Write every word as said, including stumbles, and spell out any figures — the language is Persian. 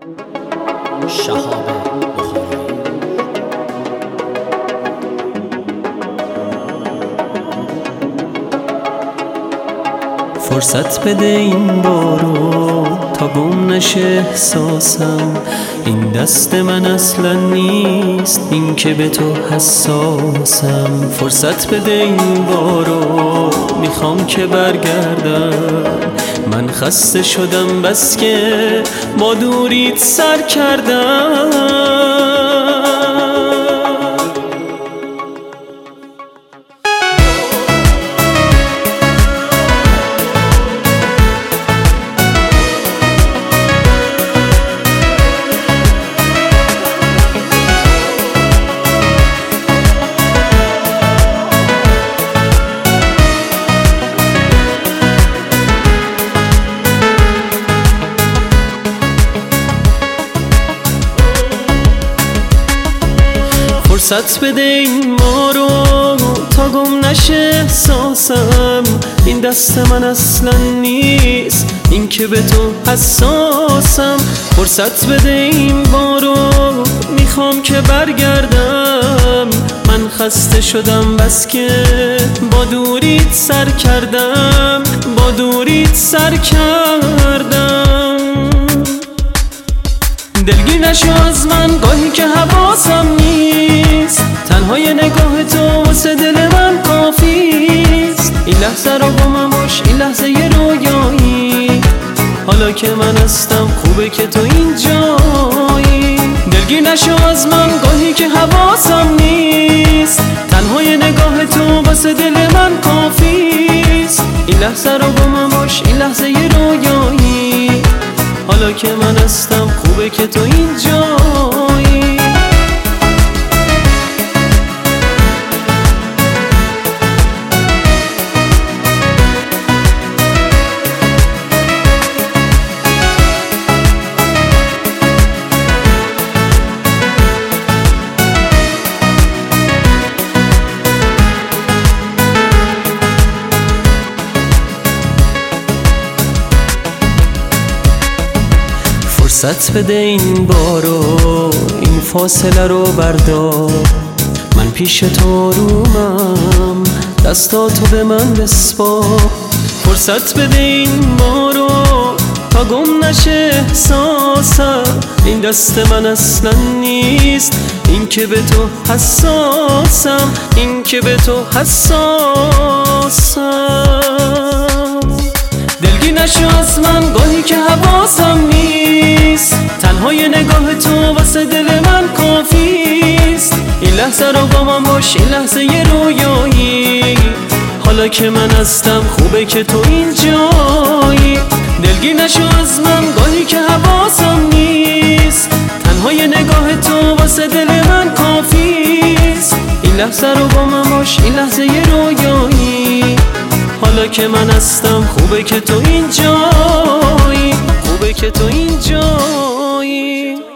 شهاب بخاری. فرصت بده این بارو تا گم نشه احساسم، این دست من اصلا نیست، این که به تو حساسم. فرصت بده این بارو، میخوام که برگردم، من خسته شدم بس که با دوریت سر کردم. فرصت بده این ما رو تا گم نشه احساسم، این دست من اصلا نیست، این که به تو حساسم. فرصت بده این ما رو، میخوام که برگردم، من خسته شدم بس که با دوریت سر کردم، با دوریت سر کردم. دلگیر نشو از من گاهی که حواسم نیست، تنهای نگاه تو واسه دل من کافیست. این لحظه رو با من باش، این لحظه یه رویایی، حالا که من هستم خوبه که تو اینجایی. دلگیر نشو از من گاهی که حواسم نیست، تنهای نگاه تو واسه دل من کافیست. این لحظه رو با من باش، این لحظه یه رویایی، حالا که من هستم خوبه که تو اینجایی. فرصت بده این بارو، این فاصله رو بردار، من پیش تو رومم، دستاتو به من بسپار. فرصت بده این بارو تا گم نشه احساسم، این دست من اصلا نیست، این که به تو حساسم، این که به تو حساسم. دلگیر نشو از من گاهی که حواسم نیست، تنهای نگاه تو واسه دل من کافیست. این لحظه رو با من باش، این لحظه یه رویایی، حالا که من هستم خوبه که تو اینجایی. دلگیر نشو از من گاهی که حواسم نیست، تنهای نگاه تو واسه دل من کافیست. این لحظه رو با من باش، این لحظه یه رویایی، حالا که من هستم خوبه که تو اینجایی، خوبه که تو اینجایی.